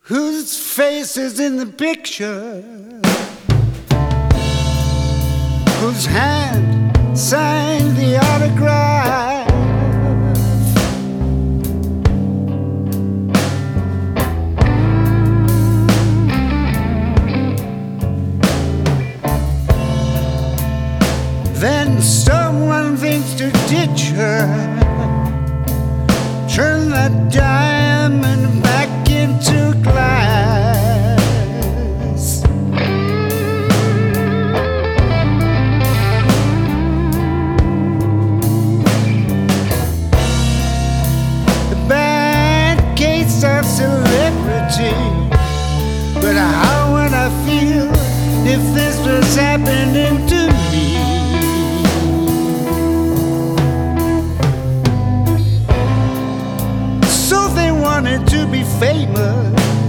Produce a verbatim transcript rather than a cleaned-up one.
whose face is in the picture, whose hand signed the autograph. Then someone thinks to ditch her, turn that diamond back into glass. The bad case of celebrity, but how would I feel if this was happening